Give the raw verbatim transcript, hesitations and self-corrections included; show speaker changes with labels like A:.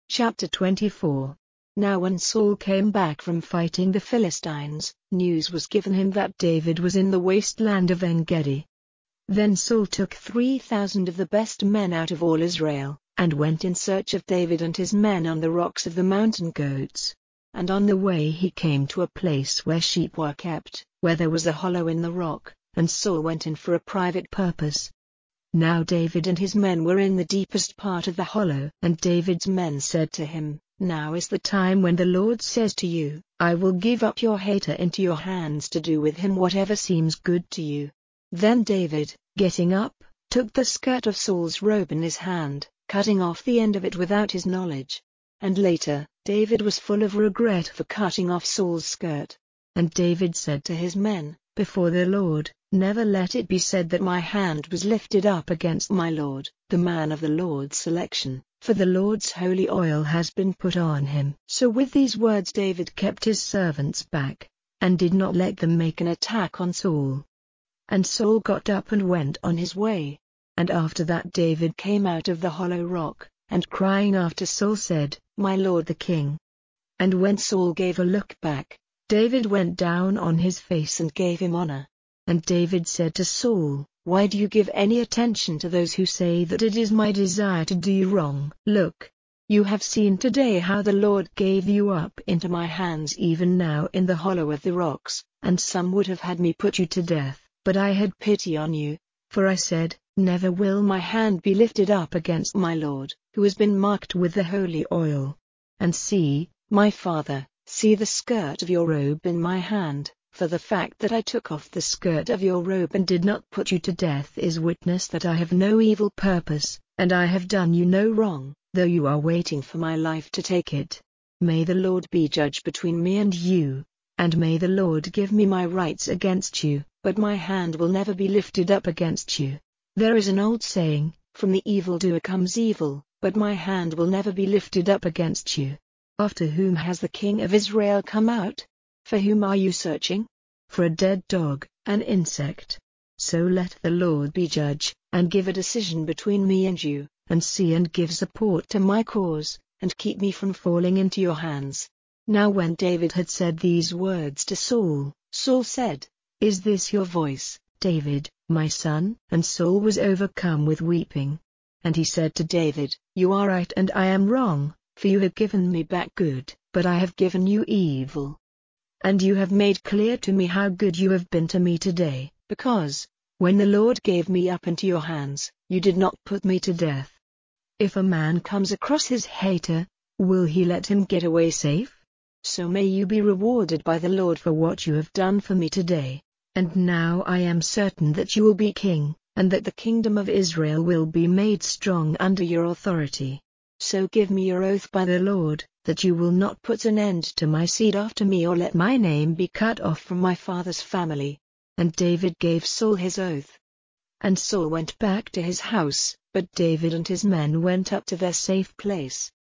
A: Chapter twenty-four. Now when Saul came back from fighting the Philistines, news was given him that David was in the wasteland of En-gedi. Then Saul took three thousand of the best men out of all Israel, and went in search of David and his men on the rocks of the mountain goats. And on the way he came to a place where sheep were kept, where there was a hollow in the rock, and Saul went in for a private purpose. Now David and his men were in the deepest part of the hollow, and David's men said to him, "Now is the time when the Lord says to you, I will give up your hater into your hands to do with him whatever seems good to you." Then David, getting up, took the skirt of Saul's robe in his hand, cutting off the end of it without his knowledge. And later, David was full of regret for cutting off Saul's skirt. And David said to his men, "Before the Lord, never let it be said that my hand was lifted up against my Lord, the man of the Lord's selection, for the Lord's holy oil has been put on him." So with these words David kept his servants back, and did not let them make an attack on Saul. And Saul got up and went on his way. And after that David came out of the hollow rock, and crying after Saul said, "My lord the king." And when Saul gave a look back, David went down on his face and gave him honor. And David said to Saul, "Why do you give any attention to those who say that it is my desire to do you wrong? Look, you have seen today how the Lord gave you up into my hands even now in the hollow of the rocks, and some would have had me put you to death, but I had pity on you, for I said, never will my hand be lifted up against my Lord, who has been marked with the holy oil. And see, my father, see the skirt of your robe in my hand. For the fact that I took off the skirt of your robe and did not put you to death is witness that I have no evil purpose, and I have done you no wrong, though you are waiting for my life to take it. May the Lord be judge between me and you, and may the Lord give me my rights against you, but my hand will never be lifted up against you. There is an old saying, from the evildoer comes evil, but my hand will never be lifted up against you. After whom has the king of Israel come out? For whom are you searching? For a dead dog, an insect. So let the Lord be judge, and give a decision between me and you, and see and give support to my cause, and keep me from falling into your hands." Now when David had said these words to Saul, Saul said, "Is this your voice, David, my son?" And Saul was overcome with weeping. And he said to David, "You are right and I am wrong, for you have given me back good, but I have given you evil. And you have made clear to me how good you have been to me today, because, when the Lord gave me up into your hands, you did not put me to death. If a man comes across his hater, will he let him get away safe? So may you be rewarded by the Lord for what you have done for me today. And now I am certain that you will be king, and that the kingdom of Israel will be made strong under your authority. So give me your oath by the Lord, that you will not put an end to my seed after me or let my name be cut off from my father's family." And David gave Saul his oath. And Saul went back to his house, but David and his men went up to their safe place.